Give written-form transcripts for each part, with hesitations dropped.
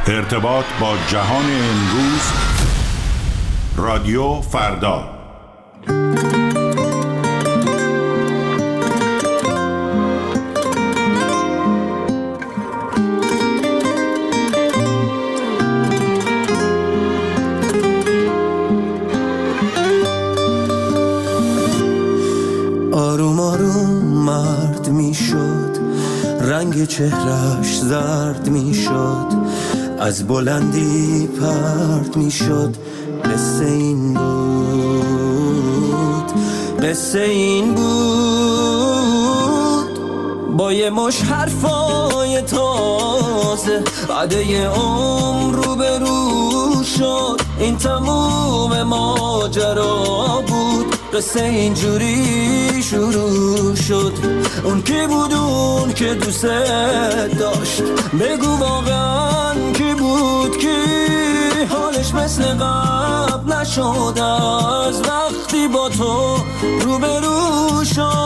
ارتباط با جهان امروز. رادیو فردا. آروم آروم مرد می شد، رنگ چهرش زرد می شد، از بلندی پرد می شد. قصه این بود، قصه این بود. با یه مش حرفای تازه بعده عمر رو به رو شد. این تموم ماجرا بود، قصه اینجوری شروع شد. اون کی بود اون که دوست داشت؟ بگو واقعا کی بود؟ کی حالش مثل قبل نشد از وقتی با تو روبرو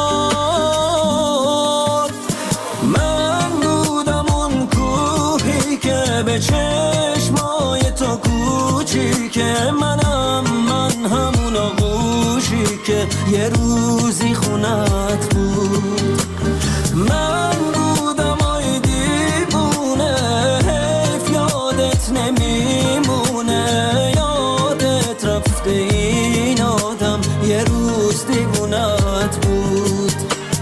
شد؟ من بودم اون کوهی که به چشمای تو کوچیکه، من همون آغوشی که یه روزی خونت بود. من بودم آی دیوونه، حیف یادت نمیمونه، یادت رفته این آدم یه روز دیوونت بود.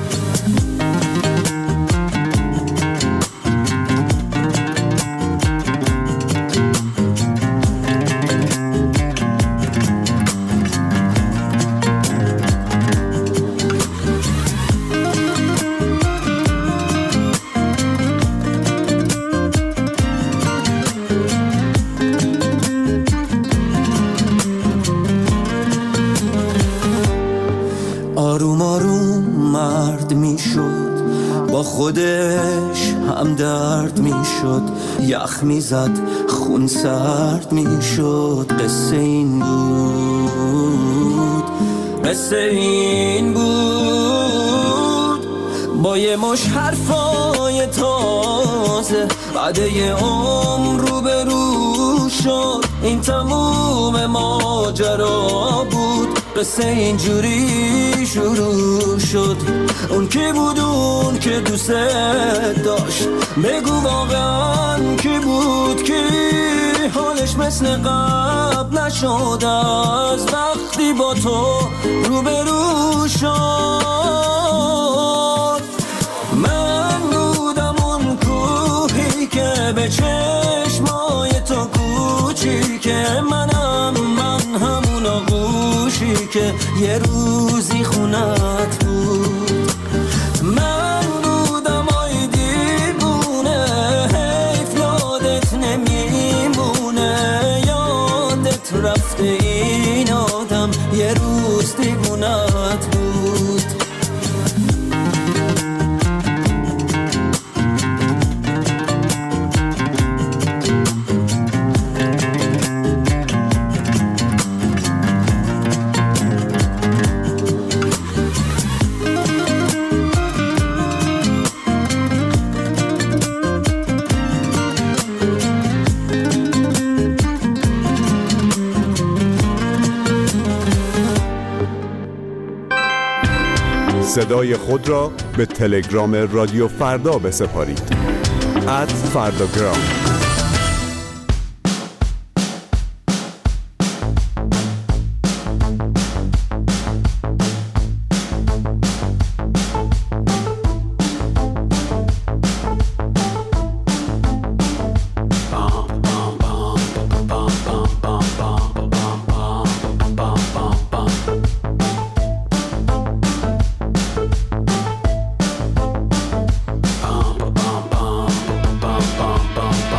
آروم آروم مرد می شد، با خودش هم درد می شد، یخ می زد خون سرد می شد. قصه این بود، قصه این بود. با یه مش حرفای تازه بعده عمر رو به رو شد. این تموم ماجرا بود، قصه اینجوری شروع شد. اون کی بود اون که دوست داشت؟ بگو واقعا کی بود؟ کی حالش مثل قبل نشد از وقتی با تو روبرو شد؟ من بودم اون کوهی که به چشمای تو کوچیکه، من همون آغوشی که یه روزی خونت بود. من بودم آی دیوونه، حیف یادت نمیمونه، یادت رفته این آدم یه روز دیوونت بود. صدای خود را به تلگرام رادیو فردا بسپارید. @فرداگرام. bum bum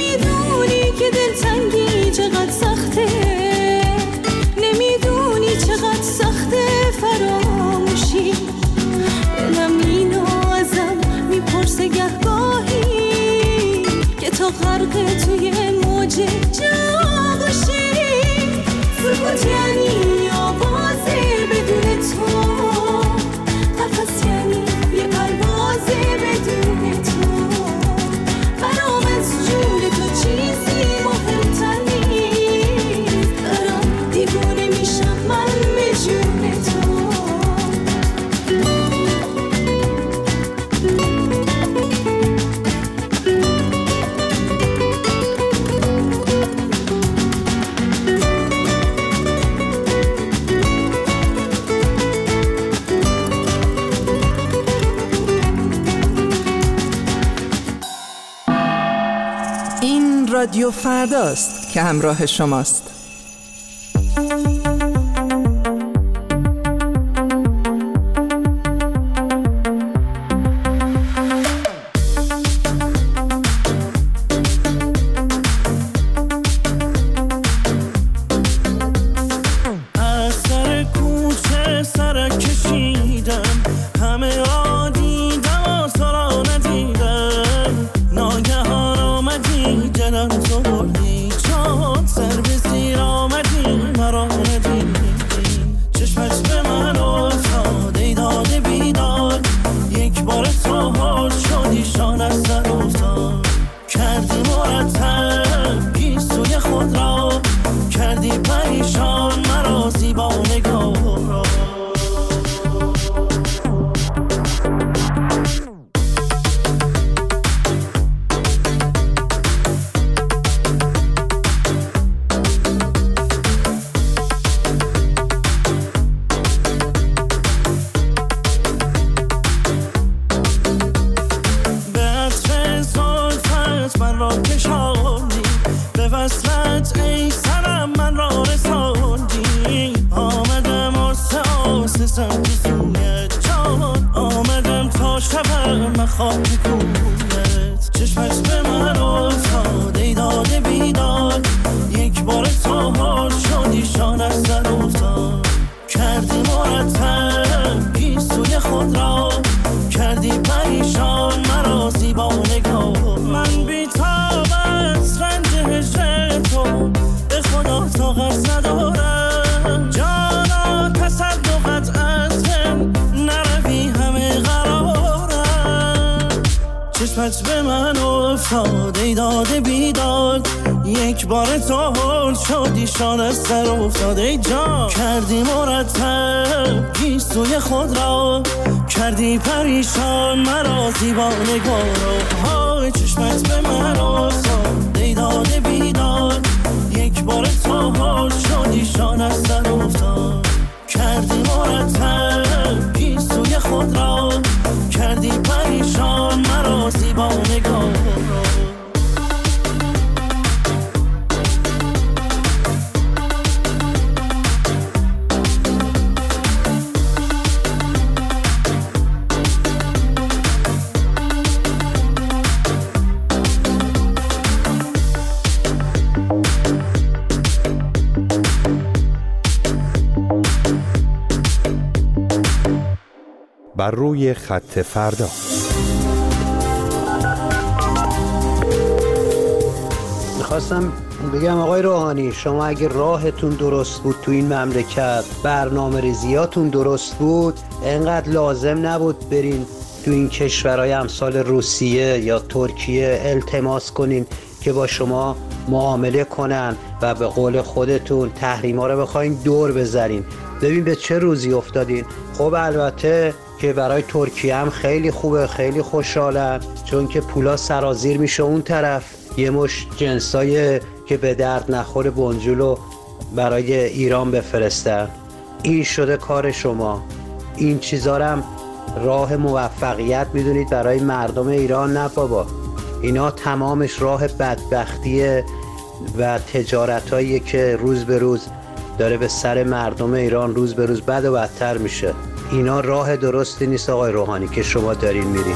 غرق توی موج جاغ و شیرین. سکوت یعنی آواز بدون تو، قفس یعنی یه پرواز بدون تو. برام از جون تو چیزی مهمتر نیست، دارم دیوونه میشم من به جون تو. رادیو فرداست که همراه شماست. از سر کوچه سرک کشیدم، همه را دیدم و تو را ندیدم. ناگهان آمدی جلم تو بردی، چون سر به زیر آمدی مرا ندیدی. چشمت به من افتاد ای داده بیداد، یک بار تو حال شدی شان از سر افتاد. کردی مرتب گیسوی خود را، کردی پریشان مرا زیبا نگاه را. خاکی کویت چشمت به من افتاد ای داده بیداد، یک بار تو حال شدی شان از سر افتاد. کردی مرتب گیسوی خود را، کردی پریشان مرا زیبا نگاه. من بی‌تاب از رنج هجر تو، به خدا طاقت ندارم. جانا تصدقت از من نروی همه قرارم. چشمت به من افتاد ای داده بیداد، یک بار تو حال شدی شان از سر افتاد. ای جان کردی مرتب گیسوی خود را، کردی پریشان مرا زیبا نگاه را. های چشمت به من افتاد ای داده بیداد، یک بار تو حال شدی شان از سر افتاد. کردی مرتب گیسوی خود را، کردی پریشان مرا زیبا نگاه را. بر روی خط فردا. میخواستم بگم آقای روحانی، شما اگه راهتون درست بود تو این مملکت، برنامه ریزیاتون درست بود، انقدر لازم نبود برین تو این کشورهای امثال روسیه یا ترکیه التماس کنین که با شما معامله کنن و به قول خودتون تحریما رو بخواین دور بذارین. ببین به چه روزی افتادین. خب البته که برای ترکیه هم خیلی خوبه، خیلی خوشحالن، چون که پولا سرازیر میشه اون طرف. یه مش جنسای که به درد نخور بنجولو برای ایران بفرستن. این شده کار شما. این چیزا رو هم راه موفقیت میدونید برای مردم ایران؟ نه بابا، اینا تمامش راه بدبختیه و تجارتاییه که روز به روز داره به سر مردم ایران روز به روز بد و بدتر میشه. اینا راه درستی نیست آقای روحانی که شما دارین میرین.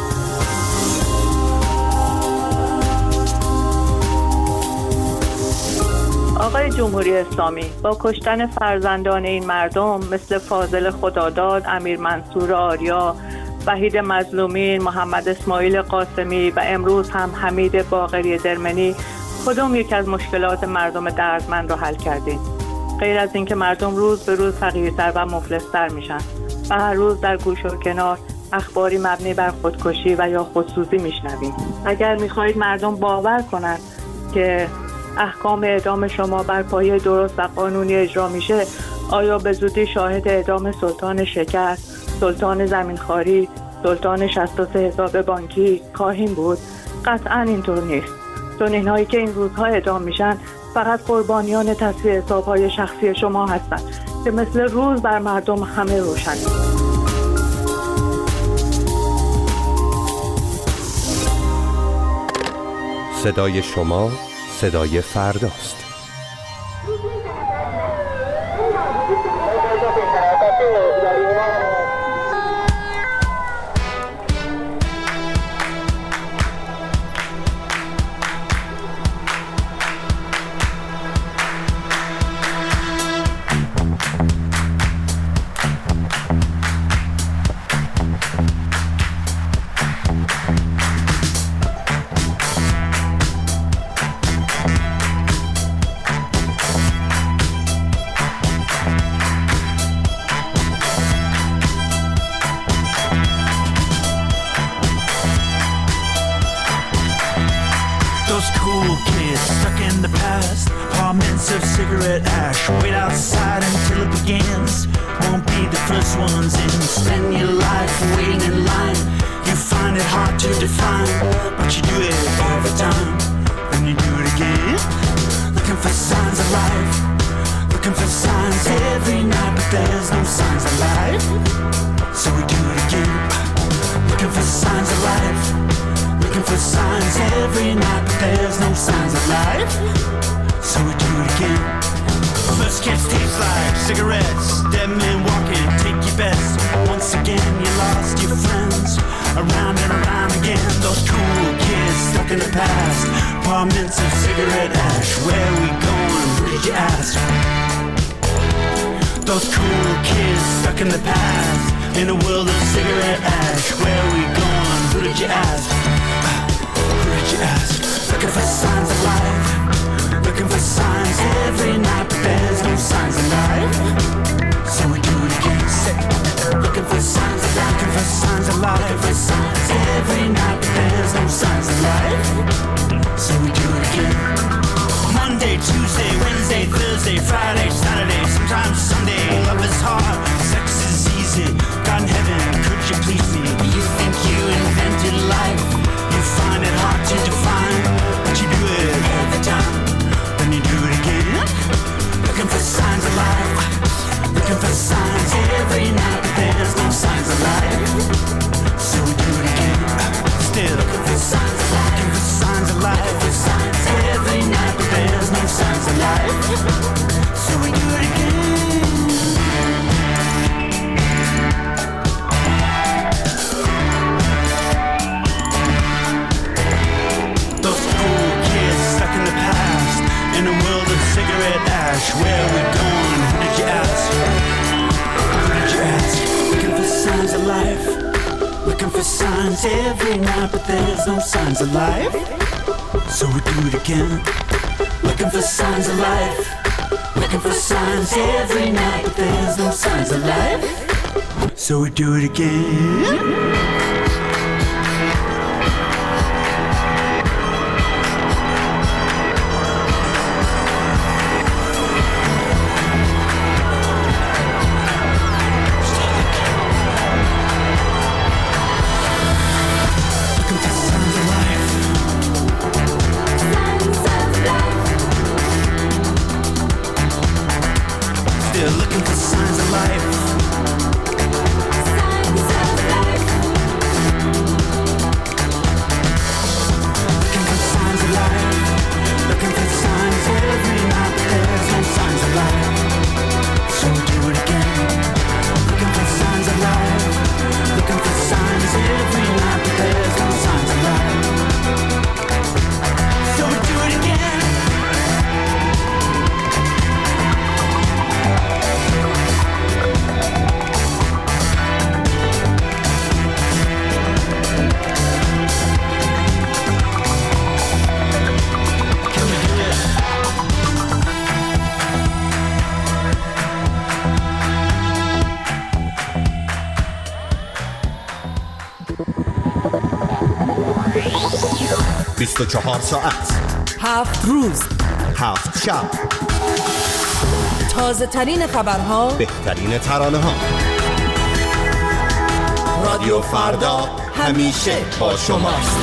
آقای جمهوری اسلامی، با کشتن فرزندان این مردم مثل فاضل خداداد، امیر منصور آریا وحید مظلومین، محمد اسماعیل قاسمی و امروز هم حمید باقری درمنی کدوم یک از مشکلات مردم دردمند رو حل کردین؟ غیر از اینکه مردم روز به روز فقیرتر و مفلس‌تر میشن و هر روز در گوش و کنار اخباری مبنی بر خودکشی و یا خودسوزی میشنویم. اگر میخواهید مردم باور کنند که احکام اعدام شما بر پایه درست و قانونی اجرا میشه، آیا به زودی شاهد اعدام سلطان شکر، سلطان زمینخواری، سلطان 63 حساب بانکی خواهیم بود؟ قطعاً اینطور نیست. چون اینهایی که این روزها اعدام میشن فقط قربانیان تصفیه حساب‌های شخصی شما هستند که مثل روز بر مردم همه روشن. صدای شما صدای فرداست. Of cigarette ash, wait outside until it begins. Won't be the first ones in. Spend your life waiting in line. You find it hard to define, but you do it every time. Then you do it again. Looking for signs of life, looking for signs every night, but there's no signs of life. So we do it again. Looking for signs of life, looking for signs every night, but there's no signs of life. So we do it again. First kiss tastes like cigarettes. Dead men walking, take your best. Once again you lost your friends. Around and around again. Those cool kids stuck in the past. Apartments of cigarette ash. Where we going? Who did you ask? Those cool kids stuck in the past. In a world of cigarette ash. Where we going? Who did you ask? Who did you ask? Looking for signs of life. Looking for signs every night, but there's no signs of life. So we do it again. Looking for signs of life. Looking for signs of life. Looking for signs every night, but there's no signs of life. So we do it again. Monday, Tuesday, Wednesday, Thursday, Friday, Saturday, sometimes Sunday. Love is hard, sex is easy. God in heaven, could you please me? You think you invented life? You find it hard to define, but you do it every time. Then you do it again. Looking for signs of life. Looking for signs every night, but there's no signs of life. So we do it again. Still looking for signs of life. Looking for signs of life. Looking for signs every night, but there's no signs of life. So we do it again. Those cool kids stuck in the past. In a world of cigarette ash. Where we going? Who did you ask? Who did you ask? Looking for signs of life. Looking for signs every night, but there's no signs of life. So we do it again. Looking for signs of life. Looking for signs every night, but there's no signs of life. So we do it again. Looking for signs of life. Signs of life. 24 ساعت 7 روز 7 شب، تازه ترین خبرها، بهترین ترانه ها. رادیو فردا همیشه با شماست.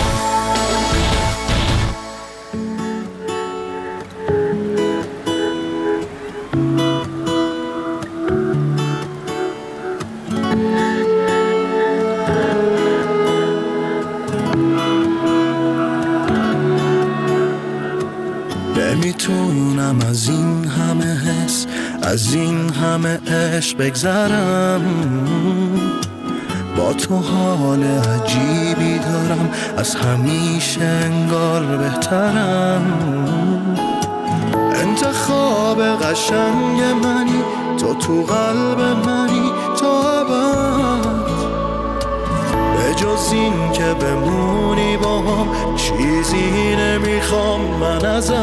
نمیتونم از این همه حس، از این همه عشق بگذرم. با تو حال عجیبی دارم، از همیشه انگار بهترم. انتخاب قشنگ منی، تو قلب منی تا ابد. به جز این که بمونی با هم چیزی نمیخوام من ازت.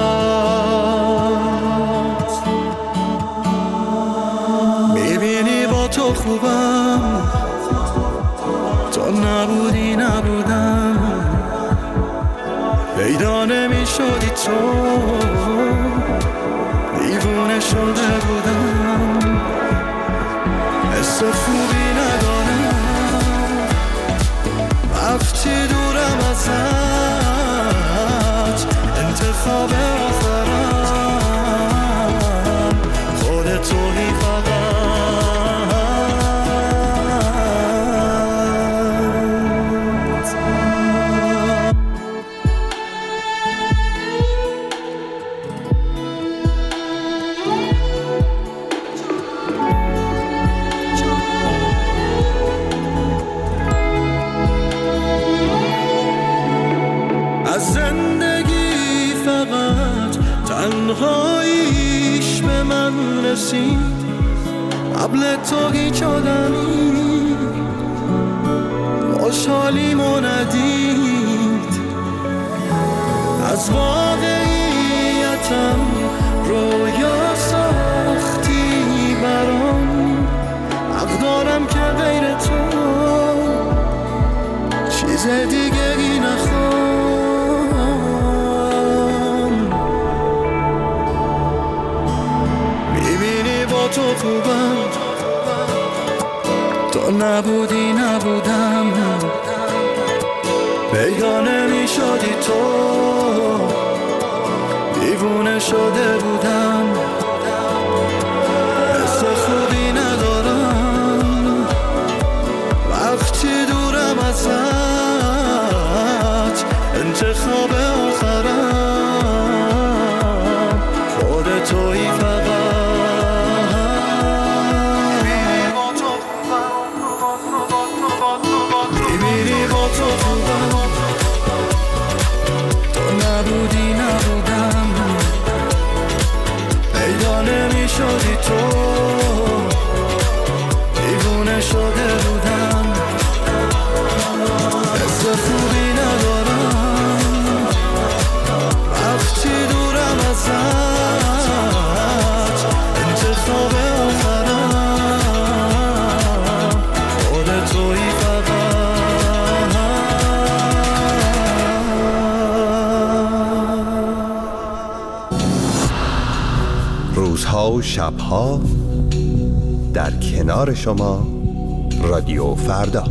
میبینی با تو خوبم، تو نبودی نبودم. پیدا نمیشدی تو، دیوونه شده بودم. حس خوبی ندارم وقتی دورم ازت. انتخاب آخرم خودتونی فقط. از زندگی فقط تنهاییش به من رسید. قبل تو هیچ آدمی خوشحالیمو ندید. از واقعیتم رویا ساختی برام. حق دارم که غیر تو چیز دیگری نخوام. تو خوبم، تو نبودی نبودم. پیدا نمیشدی تو، دیوونه شده بودم. حس خوبی ندارم وقتی دورم ازت. انتخاب آخرم خودتویی فقط. نبودی نبودم. پیدا نمیشدی تو، دیوونه شده بودم. حس خوبی ندارم وقتی دورم ازت. انتخاب آخرم خودتویی فقط. روزها و شبها در کنار شما، رادیو فردا.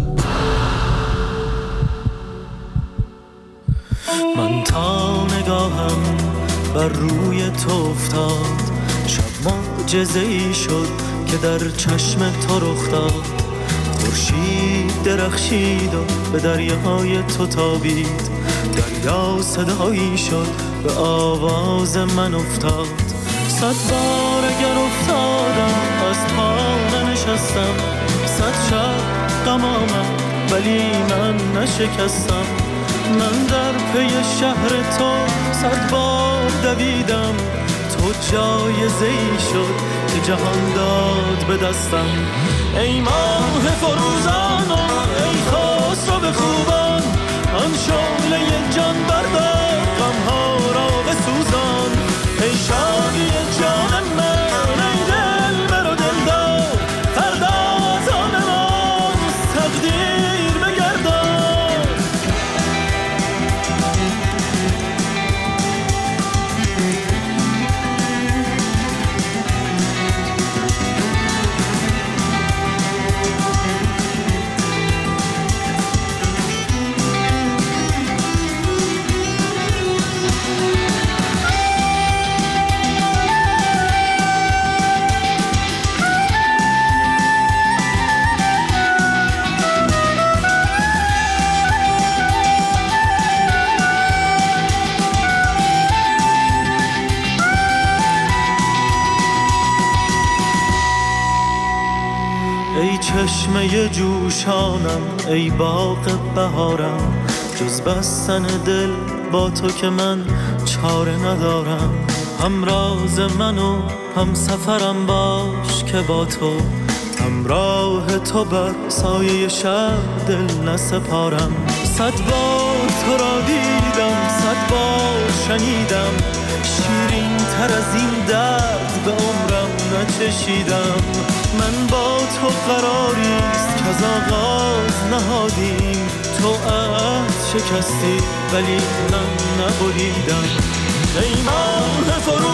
من تا نگاهم بر روی تو افتاد، شب معجزه‌ای شد که در چشم تو رخ داد. خورشید درخشید و به دریای تو تابید. دریا صدایی شد به آواز من افتاد. 100 بار اگر افتادم از پا ننشستم. 100 شب غم آمد ولی من نشکستم. من در پی شهر تو 100 بار دویدم. تو جایزه‌ای شد که جهان داد به دستم. ای ماه فروزان و ای خسرو به خوبان، آن شعله جان بردار غم‌ها را بسوزان. ای شادی جان من، ای دل برو دلدار، فردا از آن من تقدیر بگردان. چشمه جوشانم ای باغ بهارم، جز بستن دل با تو که من چاره ندارم. هم راز من و هم سفرم باش که با تو همراه تو بر سایه شب دل نسپارم. 100 بار تو را دیدم، 100 بار شنیدم، شیرین تر از این درد به عمرم نچشیدم. من با تو قراریست که از آغاز نهادیم، تو عهد شکستی ولی من نبریدم. ای ماه فرو